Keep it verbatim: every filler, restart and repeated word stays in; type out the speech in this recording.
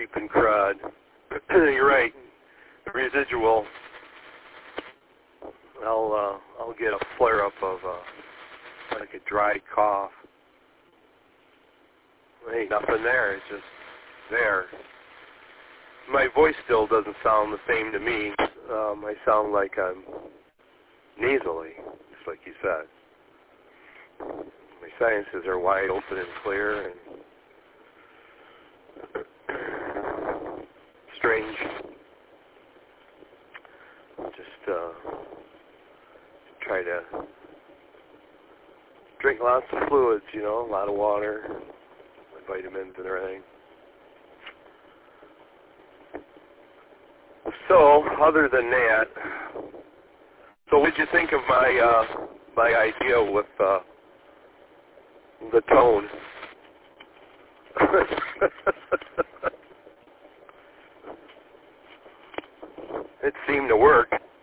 Reaping crud. You're right. Residual. I'll uh, I'll get a flare up of uh, like a dry cough. Ain't nothing there. It's just there. My voice still doesn't sound the same to me. Um, I sound like I'm nasally, just like you said. My sinuses are wide open and clear and strange. Just uh, try to drink lots of fluids, you know, a lot of water, vitamins and everything. So, other than that, so what did you think of my uh, my idea with uh, the tone? It seemed to work.